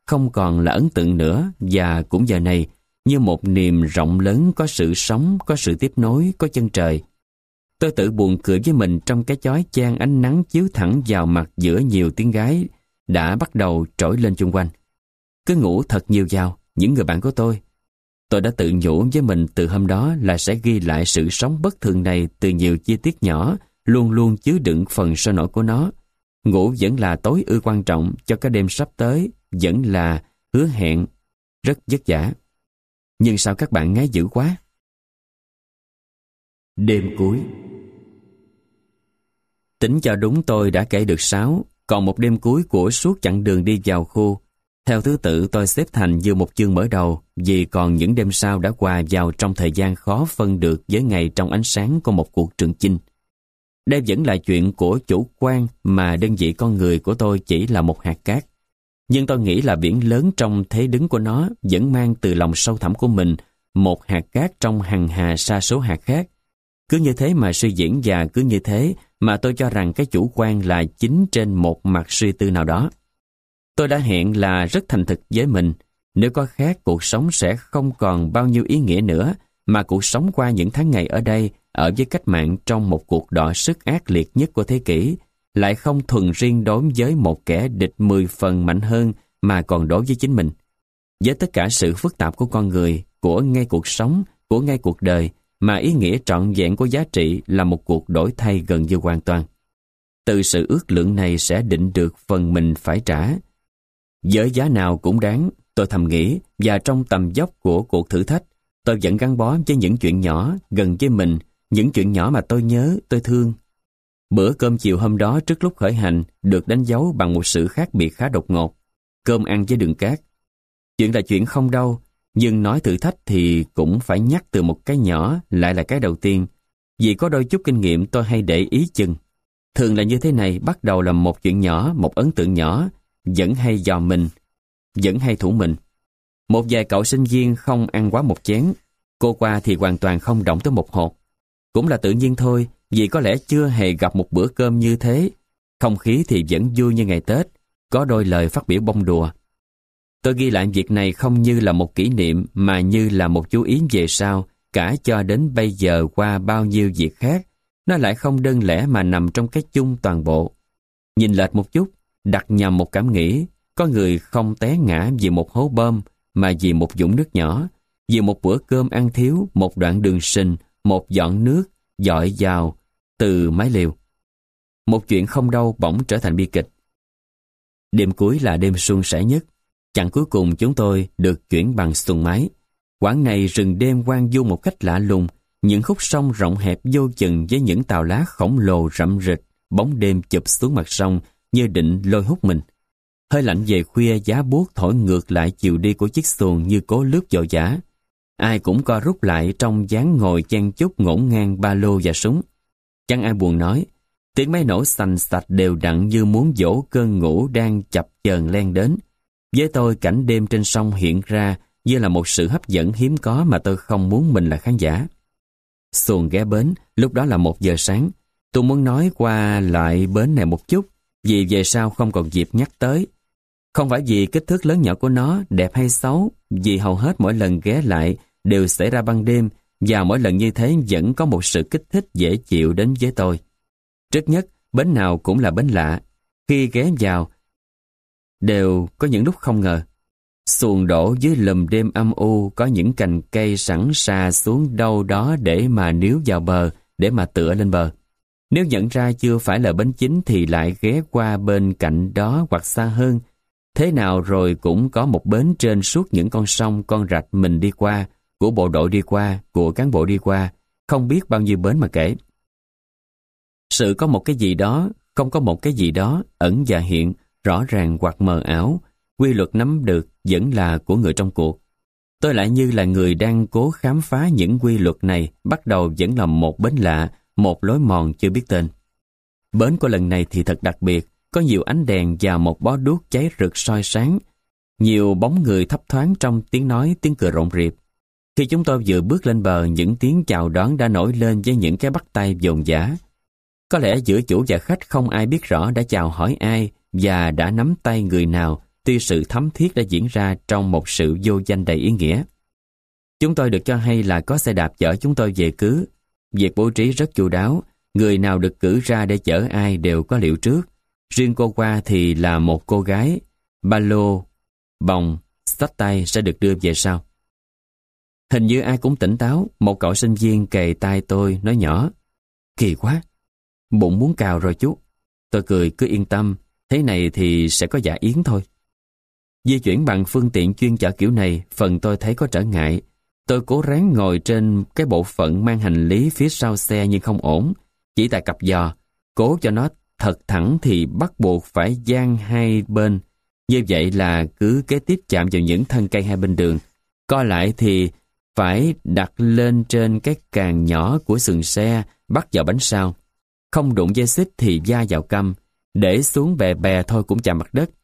không còn là ấn tượng nữa, và cũng giờ này, như một niềm rộng lớn có sự sống, có sự tiếp nối, có chân trời. Tôi tự buồn cười với mình trong cái chói chang ánh nắng chiếu thẳng vào mặt giữa nhiều tiếng gái đã bắt đầu trỗi lên chung quanh. Cứ ngủ thật nhiều vào, những người bạn của tôi. Tôi đã tự nhủ với mình từ hôm đó là sẽ ghi lại sự sống bất thường này từ nhiều chi tiết nhỏ, luôn luôn chứa đựng phần sôi nổi của nó. Ngủ vẫn là tối ưu quan trọng cho cái đêm sắp tới, vẫn là hứa hẹn rất vất vả. Nhưng sao các bạn ngái dữ quá? Đêm cuối. Tính cho đúng tôi đã kể được sáu, còn một đêm cuối của suốt chặng đường đi vào khu. Theo thứ tự tôi xếp thành như một chương mở đầu, vì còn những đêm sau đã qua vào trong thời gian khó phân được với ngày trong ánh sáng của một cuộc trường chinh. Đây vẫn là chuyện của chủ quan mà đơn vị con người của tôi chỉ là một hạt cát. Nhưng tôi nghĩ là biển lớn trong thế đứng của nó vẫn mang từ lòng sâu thẳm của mình một hạt cát trong hằng hà sa số hạt khác. Cứ như thế mà suy diễn, và cứ như thế mà tôi cho rằng cái chủ quan là chính trên một mặt suy tư nào đó. Tôi đã hẹn là rất thành thực với mình, nếu có khác cuộc sống sẽ không còn bao nhiêu ý nghĩa nữa, mà cuộc sống qua những tháng ngày ở đây, ở với cách mạng trong một cuộc đọ sức ác liệt nhất của thế kỷ, lại không thuần riêng đối với một kẻ địch mười phần mạnh hơn, mà còn đối với chính mình. Với tất cả sự phức tạp của con người, của ngay cuộc sống, của ngay cuộc đời, mà ý nghĩa trọn vẹn của giá trị là một cuộc đổi thay gần như hoàn toàn. Từ sự ước lượng này sẽ định được phần mình phải trả. Với giá nào cũng đáng, tôi thầm nghĩ, và trong tầm dốc của cuộc thử thách, tôi vẫn gắn bó với những chuyện nhỏ gần với mình, những chuyện nhỏ mà tôi nhớ, tôi thương. Bữa cơm chiều hôm đó trước lúc khởi hành được đánh dấu bằng một sự khác biệt khá đột ngột. Cơm ăn với đường cát. Chuyện là chuyện không đâu, nhưng nói thử thách thì cũng phải nhắc từ một cái nhỏ lại là cái đầu tiên. Vì có đôi chút kinh nghiệm tôi hay để ý chừng. Thường là như thế này, bắt đầu là một chuyện nhỏ, một ấn tượng nhỏ, vẫn hay dò mình, vẫn hay thủ mình. Một vài cậu sinh viên không ăn quá một chén, cô qua thì hoàn toàn không động tới một hột. Cũng là tự nhiên thôi, vì có lẽ chưa hề gặp một bữa cơm như thế. Không khí thì vẫn vui như ngày Tết, có đôi lời phát biểu bông đùa. Tôi ghi lại việc này không như là một kỷ niệm, mà như là một chú ý về sau, cả cho đến bây giờ qua bao nhiêu việc khác, nó lại không đơn lẻ mà nằm trong cái chung toàn bộ. Nhìn lệch một chút, đặt nhầm một cảm nghĩ, có người không té ngã vì một hố bơm, mà vì một vũng nước nhỏ, vì một bữa cơm ăn thiếu, một đoạn đường sình, một giọt nước dọi vào từ mái liều. Một chuyện không đâu bỗng trở thành bi kịch. Đêm cuối là đêm suôn sẻ nhất. Chặng cuối cùng chúng tôi được chuyển bằng xuồng máy. Quãng này rừng đêm hoang vu một cách lạ lùng, những khúc sông rộng hẹp vô chừng với những tàu lá khổng lồ rậm rịch, bóng đêm chụp xuống mặt sông như định lôi hút mình. Hơi lạnh về khuya, giá buốt thổi ngược lại chiều đi của chiếc xuồng như cố lướt vội vã. Ai cũng co rút lại trong dáng ngồi chen chúc ngổn ngang ba lô và súng. Chẳng ai buồn nói. Tiếng máy nổ xành xạch đều đặn như muốn dỗ cơn ngủ đang chập chờn len đến. Với tôi, cảnh đêm trên sông hiện ra như là một sự hấp dẫn hiếm có mà tôi không muốn mình là khán giả. Xuồng ghé bến, lúc đó là một giờ sáng. Tôi muốn nói qua lại bến này một chút, vì về sau không còn dịp nhắc tới. Không phải vì kích thước lớn nhỏ của nó, đẹp hay xấu, vì hầu hết mỗi lần ghé lại đều xảy ra ban đêm, và mỗi lần như thế vẫn có một sự kích thích dễ chịu đến với tôi. Trước nhất, bến nào cũng là bến lạ. Khi ghé vào, đều có những lúc không ngờ. Xuồng đổ dưới lùm đêm âm u, có những cành cây sẵn xà xuống đâu đó để mà níu vào bờ, để mà tựa lên bờ. Nếu nhận ra chưa phải là bến chính thì lại ghé qua bên cạnh đó hoặc xa hơn. Thế nào rồi cũng có một bến trên suốt những con sông, con rạch mình đi qua, của bộ đội đi qua, của cán bộ đi qua, không biết bao nhiêu bến mà kể. Sự có một cái gì đó, không có một cái gì đó, ẩn và hiện, rõ ràng hoặc mờ ảo, quy luật nắm được vẫn là của người trong cuộc. Tôi lại như là người đang cố khám phá những quy luật này, bắt đầu vẫn là một bến lạ, một lối mòn chưa biết tên. Bến của lần này thì thật đặc biệt, có nhiều ánh đèn và một bó đuốc cháy rực soi sáng, nhiều bóng người thấp thoáng trong tiếng nói, tiếng cười rộn rịp. Khi chúng tôi vừa bước lên bờ, những tiếng chào đón đã nổi lên với những cái bắt tay dồn dã. Có lẽ giữa chủ và khách không ai biết rõ đã chào hỏi ai và đã nắm tay người nào, tuy sự thấm thiết đã diễn ra trong một sự vô danh đầy ý nghĩa. Chúng tôi được cho hay là có xe đạp chở chúng tôi về cứ. Việc bố trí rất chu đáo, người nào được cử ra để chở ai đều có liệu trước. Riêng cô qua thì là một cô gái, ba lô, bồng, xách tay sẽ được đưa về sau. Hình như ai cũng tỉnh táo, một cậu sinh viên kề tai tôi nói nhỏ: "Kỳ quá, bụng muốn cào rồi chú." Tôi cười: "Cứ yên tâm, thế này thì sẽ có dạ yến thôi." Di chuyển bằng phương tiện chuyên chở kiểu này, phần tôi thấy có trở ngại. Tôi cố ráng ngồi trên cái bộ phận mang hành lý phía sau xe nhưng không ổn. Chỉ tại cặp giò, cố cho nó thật thẳng thì bắt buộc phải dang hai bên. Như vậy là cứ kế tiếp chạm vào những thân cây hai bên đường. Co lại thì phải đặt lên trên cái càng nhỏ của sườn xe, bắt vào bánh sau. Không đụng dây xích thì va vào căm, để xuống bè bè thôi cũng chạm mặt đất.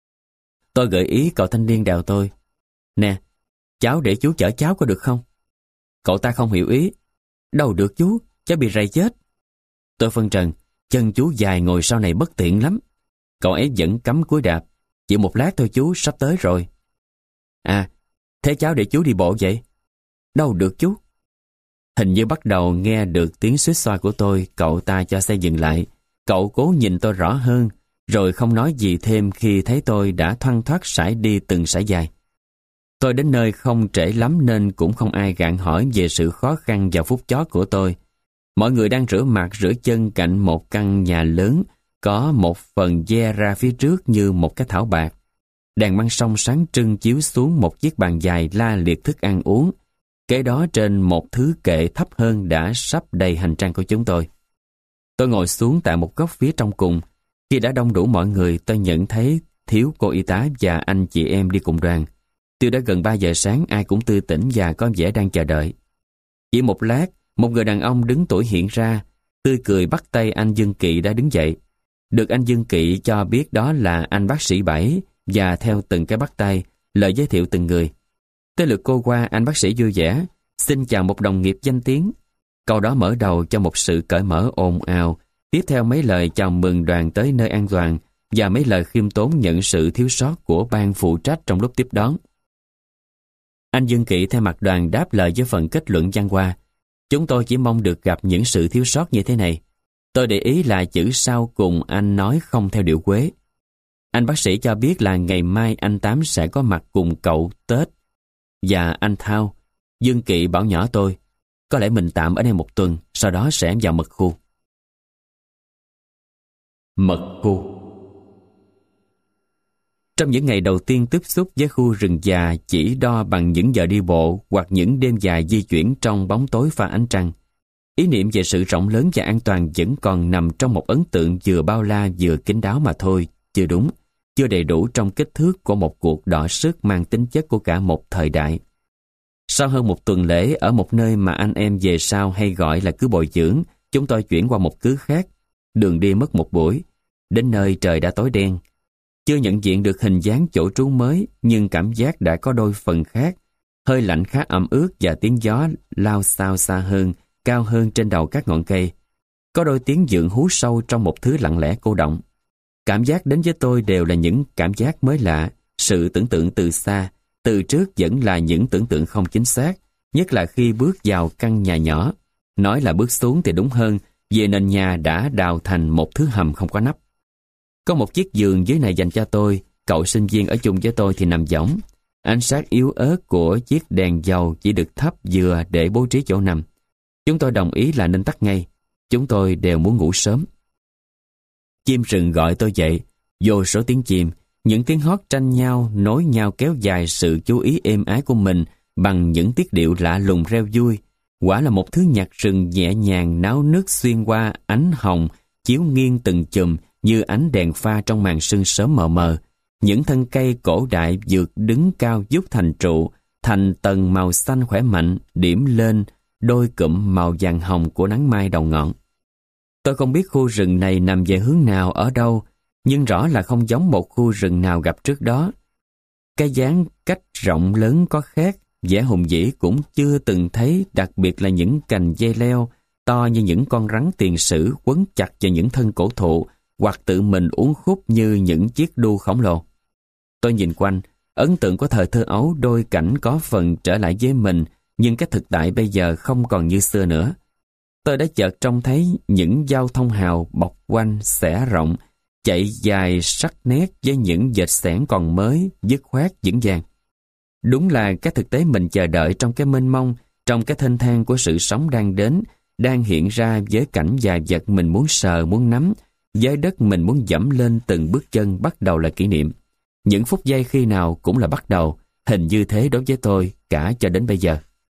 Tôi gợi ý cậu thanh niên đèo tôi: "Nè, cháu để chú chở cháu có được không?" Cậu ta không hiểu ý: "Đâu được chú, cháu bị rầy chết." Tôi phân trần: "Chân chú dài ngồi sau này bất tiện lắm." Cậu ấy vẫn cắm cúi đạp: "Chỉ một lát thôi chú, sắp tới rồi." "À, thế cháu để chú đi bộ vậy?" "Đâu được chú." Hình như bắt đầu nghe được tiếng xuýt xoa của tôi, cậu ta cho xe dừng lại. Cậu cố nhìn tôi rõ hơn, rồi không nói gì thêm khi thấy tôi đã thoăn thoắt sải đi từng sải dài. Tôi đến nơi không trễ lắm nên cũng không ai gạn hỏi về sự khó khăn vào phút chót của tôi. Mọi người đang rửa mặt rửa chân cạnh một căn nhà lớn, có một phần ve ra phía trước như một cái thảo bạc. Đèn măng sông sáng trưng chiếu xuống một chiếc bàn dài la liệt thức ăn uống. Kế đó trên một thứ kệ thấp hơn đã sắp đầy hành trang của chúng tôi. Tôi ngồi xuống tại một góc phía trong cùng. Khi đã đông đủ mọi người, tôi nhận thấy thiếu cô y tá và anh chị em đi cùng đoàn. Tuy đã gần ba giờ sáng, ai cũng tươi tỉnh và có vẻ đang chờ đợi. Chỉ một lát, một người đàn ông đứng tuổi hiện ra, tươi cười bắt tay anh Dương Kỵ đã đứng dậy. Được anh Dương Kỵ cho biết đó là anh bác sĩ Bảy, và theo từng cái bắt tay, lời giới thiệu từng người. Tới lượt cô qua, anh bác sĩ vui vẻ: "Xin chào một đồng nghiệp danh tiếng." Câu đó mở đầu cho một sự cởi mở ồn ào. Tiếp theo mấy lời chào mừng đoàn tới nơi an toàn và mấy lời khiêm tốn nhận sự thiếu sót của ban phụ trách trong lúc tiếp đón. Anh Dương Kỵ thay mặt đoàn đáp lời với phần kết luận văn hoa: "Chúng tôi chỉ mong được gặp những sự thiếu sót như thế này." Tôi để ý là chữ sau cùng anh nói không theo điệu Quế. Anh bác sĩ cho biết là ngày mai anh Tám sẽ có mặt cùng cậu Tết và anh Thao. Dương Kỵ bảo nhỏ tôi: "Có lẽ mình tạm ở đây một tuần, sau đó sẽ vào mật khu." Mật khu. Trong những ngày đầu tiên tiếp xúc với khu rừng già chỉ đo bằng những giờ đi bộ hoặc những đêm dài di chuyển trong bóng tối pha ánh trăng, ý niệm về sự rộng lớn và an toàn vẫn còn nằm trong một ấn tượng vừa bao la vừa kín đáo mà thôi, chưa đúng, chưa đầy đủ trong kích thước của một cuộc đọ sức mang tính chất của cả một thời đại. Sau hơn một tuần lễ ở một nơi mà anh em về sau hay gọi là cứ bồi dưỡng, chúng tôi chuyển qua một cứ khác. Đường đi mất một buổi. Đến nơi trời đã tối đen. Chưa nhận diện được hình dáng chỗ trú mới, nhưng cảm giác đã có đôi phần khác. Hơi lạnh khá ẩm ướt và tiếng gió lao xao xa hơn, cao hơn trên đầu các ngọn cây. Có đôi tiếng dượng hú sâu trong một thứ lặng lẽ cô động. Cảm giác đến với tôi đều là những cảm giác mới lạ, sự tưởng tượng từ xa, từ trước vẫn là những tưởng tượng không chính xác, nhất là khi bước vào căn nhà nhỏ. Nói là bước xuống thì đúng hơn, vì nền nhà đã đào thành một thứ hầm không có nắp. Có một chiếc giường dưới này dành cho tôi, cậu sinh viên ở chung với tôi thì nằm võng. Ánh sáng yếu ớt của chiếc đèn dầu chỉ được thắp vừa để bố trí chỗ nằm. Chúng tôi đồng ý là nên tắt ngay. Chúng tôi đều muốn ngủ sớm. Chim rừng gọi tôi dậy, vô số tiếng chim, những tiếng hót tranh nhau, nối nhau kéo dài sự chú ý êm ái của mình bằng những tiết điệu lạ lùng reo vui. Quả là một thứ nhạc rừng nhẹ nhàng náo nức xuyên qua ánh hồng, chiếu nghiêng từng chùm như ánh đèn pha trong màn sương sớm mờ mờ. Những thân cây cổ đại vượt đứng cao vút thành trụ, thành tầng màu xanh khỏe mạnh, điểm lên đôi cụm màu vàng hồng của nắng mai đầu ngọn. Tôi không biết khu rừng này nằm về hướng nào ở đâu, nhưng rõ là không giống một khu rừng nào gặp trước đó. Cái dáng cách rộng lớn có khác, vẻ hùng vĩ cũng chưa từng thấy, đặc biệt là những cành dây leo to như những con rắn tiền sử quấn chặt vào những thân cổ thụ hoặc tự mình uốn khúc như những chiếc đu khổng lồ. Tôi nhìn quanh, ấn tượng của thời thơ ấu đôi cảnh có phần trở lại với mình, nhưng cái thực tại bây giờ không còn như xưa nữa. Tôi đã chợt trông thấy những giao thông hào bọc quanh xẻ rộng, chạy dài sắc nét với những vệt xẻng còn mới, dứt khoát vững vàng. Đúng là cái thực tế mình chờ đợi trong cái mênh mông, trong cái thênh thang của sự sống đang đến, đang hiện ra với cảnh và vật mình muốn sờ, muốn nắm, với đất mình muốn dẫm lên từng bước chân bắt đầu là kỷ niệm. Những phút giây khi nào cũng là bắt đầu, hình như thế đối với tôi cả cho đến bây giờ.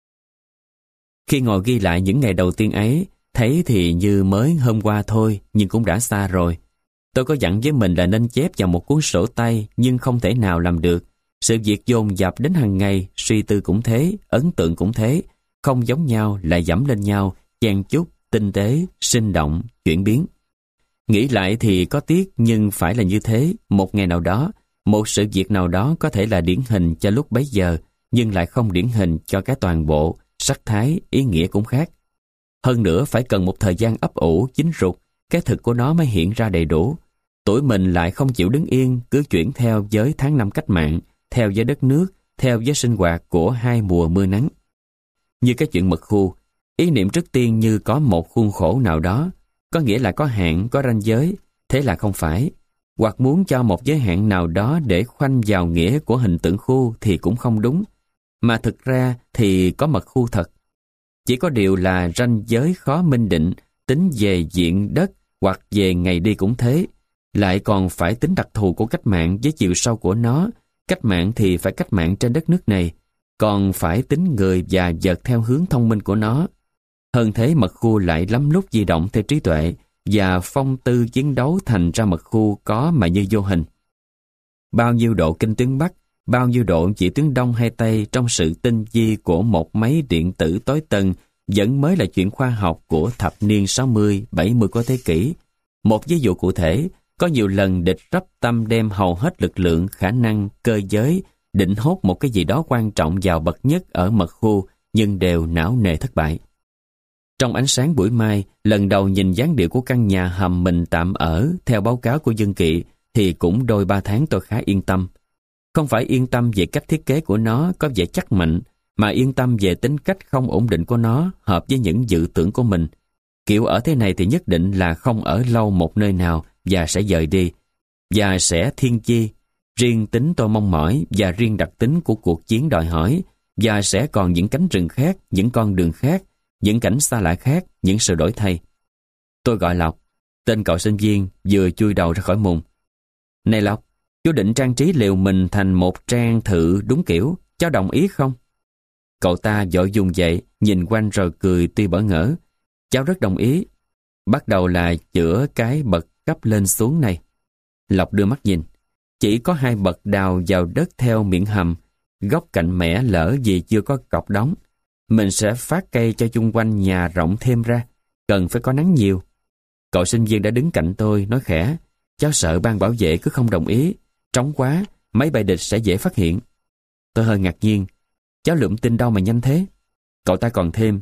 Khi ngồi ghi lại những ngày đầu tiên ấy, thấy thì như mới hôm qua thôi, nhưng cũng đã xa rồi. Tôi có dặn với mình là nên chép vào một cuốn sổ tay, nhưng không thể nào làm được. Sự việc dồn dập đến hàng ngày, suy tư cũng thế, ấn tượng cũng thế, không giống nhau lại dẫm lên nhau, chen chúc, tinh tế, sinh động, chuyển biến. Nghĩ lại thì có tiếc, nhưng phải là như thế. Một ngày nào đó, một sự việc nào đó có thể là điển hình cho lúc bấy giờ, nhưng lại không điển hình cho cái toàn bộ, sắc thái, ý nghĩa cũng khác. Hơn nữa phải cần một thời gian ấp ủ, chín rục, cái thực của nó mới hiện ra đầy đủ. Tuổi mình lại không chịu đứng yên, cứ chuyển theo với tháng năm cách mạng, theo với đất nước, theo với sinh hoạt của hai mùa mưa nắng. Như cái chuyện mật khu, ý niệm trước tiên như có một khuôn khổ nào đó, có nghĩa là có hạn, có ranh giới, thế là không phải. Hoặc muốn cho một giới hạn nào đó để khoanh vào nghĩa của hình tượng khu thì cũng không đúng, mà thực ra thì có mật khu thật. Chỉ có điều là ranh giới khó minh định, tính về diện đất hoặc về ngày đi cũng thế. Lại còn phải tính đặc thù của cách mạng với chiều sâu của nó. Cách mạng thì phải cách mạng trên đất nước này, còn phải tính người và vật theo hướng thông minh của nó. Hơn thế, mật khu lại lắm lúc di động theo trí tuệ và phong tư chiến đấu, thành ra mật khu có mà như vô hình. Bao nhiêu độ kinh tuyến Bắc, bao nhiêu độ chỉ tuyến Đông hay Tây trong sự tinh vi của một máy điện tử tối tân vẫn mới là chuyện khoa học của thập niên sáu mươi, bảy mươi của thế kỷ. Một ví dụ cụ thể, có nhiều lần địch rắp tâm đem hầu hết lực lượng, khả năng, cơ giới, định hốt một cái gì đó quan trọng vào bậc nhất ở mật khu, nhưng đều não nề thất bại. Trong ánh sáng buổi mai, lần đầu nhìn dáng điệu của căn nhà hầm mình tạm ở, theo báo cáo của dân kỵ, thì cũng đôi ba tháng tôi khá yên tâm. Không phải yên tâm về cách thiết kế của nó có vẻ chắc mạnh, mà yên tâm về tính cách không ổn định của nó, hợp với những dự tưởng của mình. Kiểu ở thế này thì nhất định là không ở lâu một nơi nào và sẽ dời đi, và sẽ thiên chi. Riêng tính tôi mong mỏi và riêng đặc tính của cuộc chiến đòi hỏi, và sẽ còn những cánh rừng khác, những con đường khác, những cảnh xa lạ khác, những sự đổi thay. Tôi gọi Lộc, tên cậu sinh viên vừa chui đầu ra khỏi mùng. Này Lộc, chú định trang trí liều mình thành một trang thự đúng kiểu, cháu đồng ý không? Cậu ta vội dùng dậy, nhìn quanh rồi cười tuy bỡ ngỡ. Cháu rất đồng ý. Bắt đầu là chữa cái bậc cấp lên xuống này. Lộc đưa mắt nhìn. Chỉ có hai bậc đào vào đất theo miệng hầm, góc cạnh mẻ lỡ vì chưa có cọc đóng. Mình sẽ phát cây cho chung quanh nhà rộng thêm ra, cần phải có nắng nhiều. Cậu sinh viên đã đứng cạnh tôi, nói khẽ, cháu sợ ban bảo vệ cứ không đồng ý, trống quá, máy bay địch sẽ dễ phát hiện. Tôi hơi ngạc nhiên, cháu lượm tin đâu mà nhanh thế? Cậu ta còn thêm,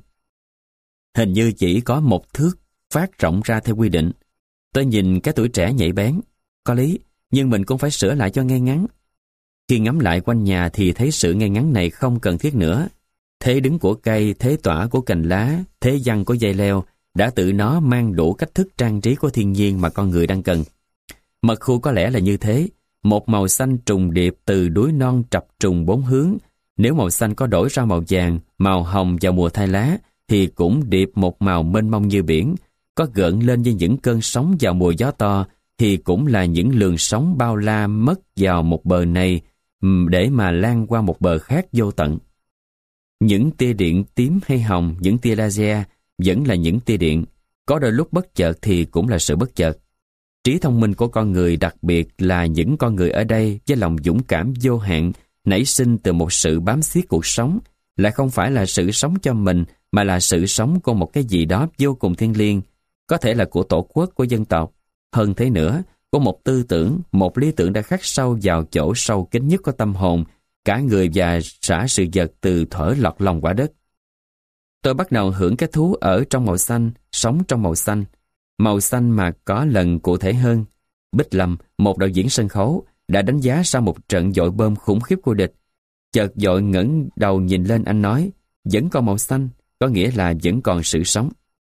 hình như chỉ có một thước phát rộng ra theo quy định. Tôi nhìn cái tuổi trẻ nhạy bén, có lý, nhưng mình cũng phải sửa lại cho ngay ngắn. Khi ngắm lại quanh nhà thì thấy sự ngay ngắn này không cần thiết nữa. Thế đứng của cây, thế tỏa của cành lá, thế giăng của dây leo đã tự nó mang đủ cách thức trang trí của thiên nhiên mà con người đang cần. Mật khu có lẽ là như thế, một màu xanh trùng điệp từ núi non trập trùng bốn hướng. Nếu màu xanh có đổi ra màu vàng, màu hồng vào mùa thay lá, thì cũng điệp một màu mênh mông như biển. Có gợn lên với những cơn sóng vào mùa gió to, thì cũng là những lường sóng bao la mất vào một bờ này để mà lan qua một bờ khác vô tận. Những tia điện tím hay hồng, những tia laser vẫn là những tia điện. Có đôi lúc bất chợt thì cũng là sự bất chợt. Trí thông minh của con người, đặc biệt là những con người ở đây với lòng dũng cảm vô hạn, nảy sinh từ một sự bám xiết cuộc sống, lại không phải là sự sống cho mình, mà là sự sống của một cái gì đó vô cùng thiêng liêng, có thể là của tổ quốc, của dân tộc. Hơn thế nữa, của một tư tưởng, một lý tưởng đã khắc sâu vào chỗ sâu kín nhất của tâm hồn, cả người và cả sự vật từ thuở lọt lòng quả đất. Tôi bắt đầu hưởng cái thú ở trong màu xanh, sống trong màu xanh. Màu xanh mà có lần cụ thể hơn. Bích Lâm, một đạo diễn sân khấu, đã đánh giá sau một trận dội bom khủng khiếp của địch. Chợt dội ngẩng đầu nhìn lên, anh nói, vẫn còn màu xanh, có nghĩa là vẫn còn sự sống.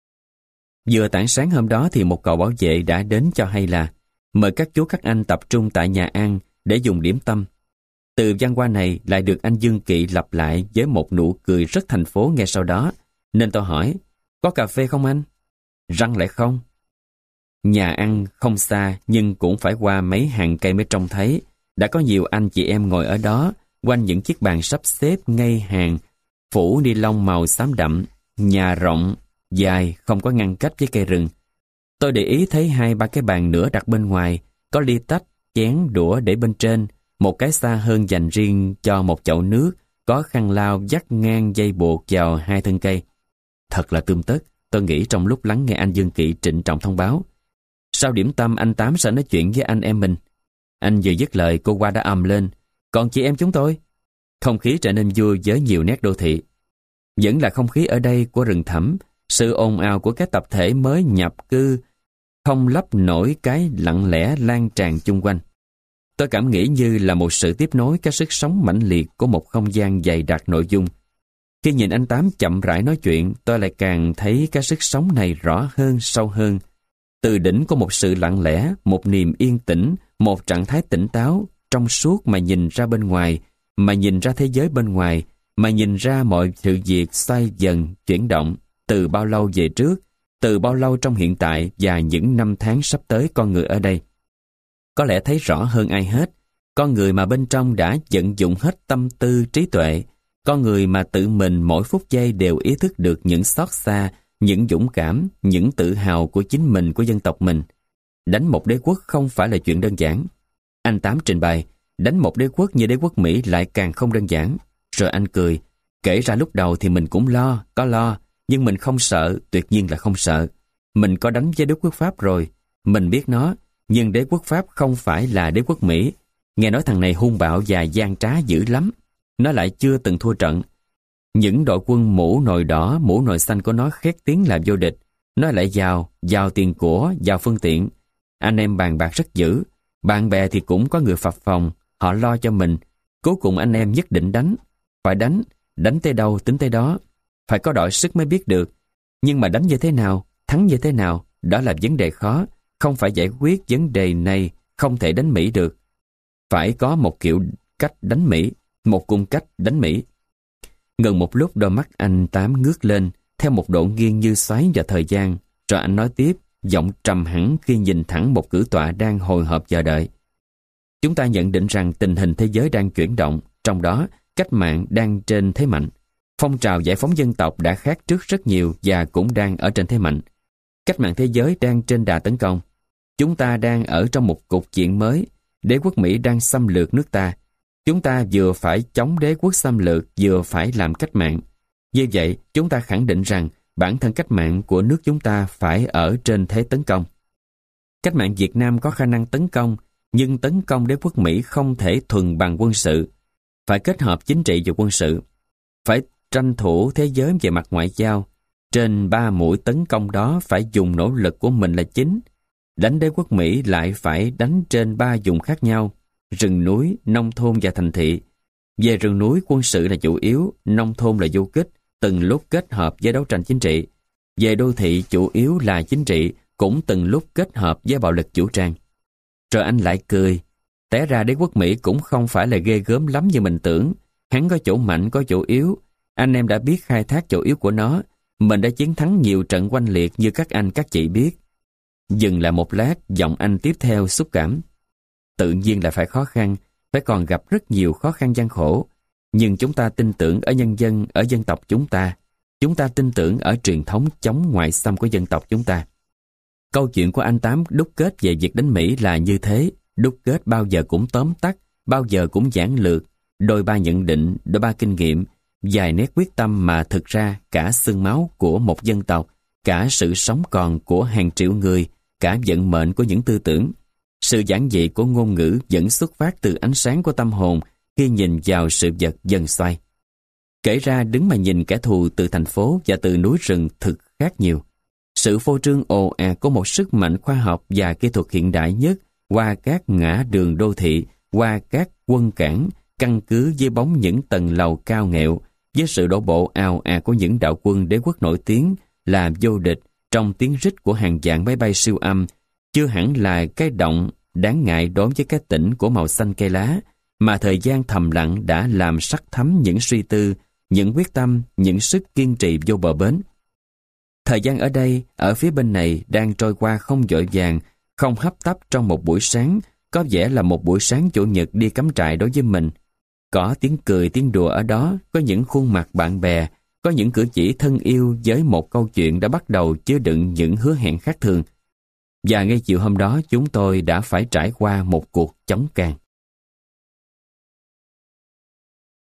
Vừa tảng sáng hôm đó thì một cậu bảo vệ đã đến cho hay là mời các chú các anh tập trung tại nhà ăn để dùng điểm tâm. Từ văn qua này lại được anh Dương Kỵ lặp lại với một nụ cười rất thành phố ngay sau đó, nên tôi hỏi, có cà phê không anh? Răng lại không. Nhà ăn không xa nhưng cũng phải qua mấy hàng cây mới trông thấy. Đã có nhiều anh chị em ngồi ở đó, quanh những chiếc bàn sắp xếp ngay hàng, phủ ni lông màu xám đậm, nhà rộng, dài, không có ngăn cách với cây rừng. Tôi để ý thấy hai ba cái bàn nữa đặt bên ngoài, có ly tách, chén, đũa để bên trên, một cái xa hơn dành riêng cho một chậu nước, có khăn lau dắt ngang dây buộc vào hai thân cây. Thật là tươm tất, tôi nghĩ trong lúc lắng nghe anh Dương Kỵ trịnh trọng thông báo. Sau điểm tâm anh Tám sẽ nói chuyện với anh em mình. Anh vừa dứt lời, cô Qua đã ầm lên, còn chị em chúng tôi. Không khí trở nên vui với nhiều nét đô thị. Vẫn là không khí ở đây của rừng thẳm, sự ồn ào của các tập thể mới nhập cư không lấp nổi cái lặng lẽ lan tràn chung quanh. Tôi cảm nghĩ như là một sự tiếp nối cái sức sống mãnh liệt của một không gian dày đặc nội dung. Khi nhìn anh Tám chậm rãi nói chuyện, tôi lại càng thấy cái sức sống này rõ hơn, sâu hơn. Từ đỉnh của một sự lặng lẽ, một niềm yên tĩnh, một trạng thái tỉnh táo, trong suốt mà nhìn ra bên ngoài, mà nhìn ra thế giới bên ngoài, mà nhìn ra mọi sự việc xoay dần, chuyển động, từ bao lâu về trước, từ bao lâu trong hiện tại và những năm tháng sắp tới con người ở đây. Có lẽ thấy rõ hơn ai hết, con người mà bên trong đã vận dụng hết tâm tư trí tuệ, con người mà tự mình mỗi phút giây đều ý thức được những xót xa, những dũng cảm, những tự hào của chính mình, của dân tộc mình. Đánh một đế quốc không phải là chuyện đơn giản. Anh Tám trình bày, đánh một đế quốc như đế quốc Mỹ lại càng không đơn giản. Rồi anh cười, kể ra lúc đầu thì mình cũng lo, có lo, nhưng mình không sợ, tuyệt nhiên là không sợ. Mình có đánh với đế quốc Pháp rồi, mình biết nó, nhưng đế quốc Pháp không phải là đế quốc Mỹ. Nghe nói thằng này hung bạo và gian trá dữ lắm. Nó lại chưa từng thua trận. Những đội quân mũ nồi đỏ, mũ nồi xanh của nó khét tiếng làm vô địch. Nó lại giàu, giàu tiền của, giàu phương tiện. Anh em bàn bạc rất dữ. Bạn bè thì cũng có người phập phòng, họ lo cho mình. Cuối cùng anh em nhất định đánh. Phải đánh, đánh tới đâu tính tới đó. Phải có đội sức mới biết được. Nhưng mà đánh như thế nào, thắng như thế nào, đó là vấn đề khó. Không phải giải quyết vấn đề này, không thể đánh Mỹ được. Phải có một kiểu cách đánh Mỹ, một cung cách đánh Mỹ. Ngừng một lúc, đôi mắt anh Tám ngước lên theo một độ nghiêng như xoáy vào thời gian, rồi anh nói tiếp, giọng trầm hẳn khi nhìn thẳng một cử tọa đang hồi hộp chờ đợi. Chúng ta nhận định rằng tình hình thế giới đang chuyển động, trong đó cách mạng đang trên thế mạnh. Phong trào giải phóng dân tộc đã khác trước rất nhiều và cũng đang ở trên thế mạnh. Cách mạng thế giới đang trên đà tấn công. Chúng ta đang ở trong một cục diện mới. Đế quốc Mỹ đang xâm lược nước ta. Chúng ta vừa phải chống đế quốc xâm lược, vừa phải làm cách mạng. Như vậy, chúng ta khẳng định rằng bản thân cách mạng của nước chúng ta phải ở trên thế tấn công. Cách mạng Việt Nam có khả năng tấn công, nhưng tấn công đế quốc Mỹ không thể thuần bằng quân sự. Phải kết hợp chính trị và quân sự. Phải tranh thủ thế giới về mặt ngoại giao. Trên ba mũi tấn công đó phải dùng nỗ lực của mình là chính. Đánh đế quốc Mỹ lại phải đánh trên ba vùng khác nhau: rừng núi, nông thôn và thành thị. Về rừng núi, quân sự là chủ yếu, nông thôn là du kích, từng lúc kết hợp với đấu tranh chính trị. Về đô thị, chủ yếu là chính trị, cũng từng lúc kết hợp với bạo lực vũ trang. Rồi anh lại cười. Té ra đế quốc Mỹ cũng không phải là ghê gớm lắm như mình tưởng. Hắn có chỗ mạnh, có chỗ yếu. Anh em đã biết khai thác chỗ yếu của nó. Mình đã chiến thắng nhiều trận oanh liệt như các anh các chị biết. Dừng lại một lát, giọng anh tiếp theo xúc cảm. Tự nhiên là phải khó khăn, phải còn gặp rất nhiều khó khăn gian khổ. Nhưng chúng ta tin tưởng ở nhân dân, ở dân tộc chúng ta. Chúng ta tin tưởng ở truyền thống chống ngoại xâm của dân tộc chúng ta. Câu chuyện của anh Tám đúc kết về việc đánh Mỹ là như thế. Đúc kết bao giờ cũng tóm tắt, bao giờ cũng giản lược. Đôi ba nhận định, đôi ba kinh nghiệm, vài nét quyết tâm mà thực ra cả xương máu của một dân tộc, cả sự sống còn của hàng triệu người, cả vận mệnh của những tư tưởng. Sự giản dị của ngôn ngữ vẫn xuất phát từ ánh sáng của tâm hồn khi nhìn vào sự vật dần xoay. Kể ra đứng mà nhìn kẻ thù từ thành phố và từ núi rừng thực khác nhiều. Sự phô trương ồ ạt của một sức mạnh khoa học và kỹ thuật hiện đại nhất qua các ngã đường đô thị qua các quân cảng, căn cứ dưới bóng những tầng lầu cao nghẹo, với sự đổ bộ ào ạt của những đạo quân đế quốc nổi tiếng là vô địch trong tiếng rít của hàng vạn máy bay siêu âm, chưa hẳn là cái động đáng ngại đối với cái tỉnh của màu xanh cây lá, mà thời gian thầm lặng đã làm sắc thấm những suy tư, những quyết tâm, những sức kiên trì vô bờ bến. Thời gian ở đây, ở phía bên này đang trôi qua không vội vàng, không hấp tấp trong một buổi sáng, có vẻ là một buổi sáng chủ nhật đi cắm trại đối với mình. Có tiếng cười tiếng đùa ở đó, có những khuôn mặt bạn bè, có những cử chỉ thân yêu với một câu chuyện đã bắt đầu chứa đựng những hứa hẹn khác thường. Và ngay chiều hôm đó chúng tôi đã phải trải qua một cuộc chống càn.